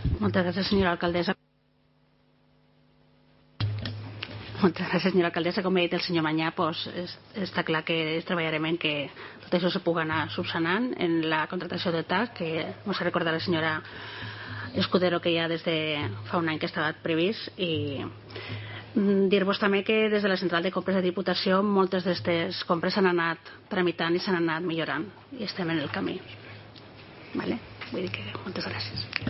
Moltes gràcies, senyora alcaldessa. Moltes gràcies, senyora alcaldessa. Com ha dit el senyor Mañà, està clar que treballarem en que tot això se pugui anar subsanant en la contractació de TAC, que ens ha recordat la senyora Escudero que ja des de fa un any que estava previst, i dir-vos també que des de la central de compres de Diputació moltes d'aquestes compres s'han anat tramitant i s'han anat millorant i estem en el camí. Vale? Vull dir que moltes gràcies.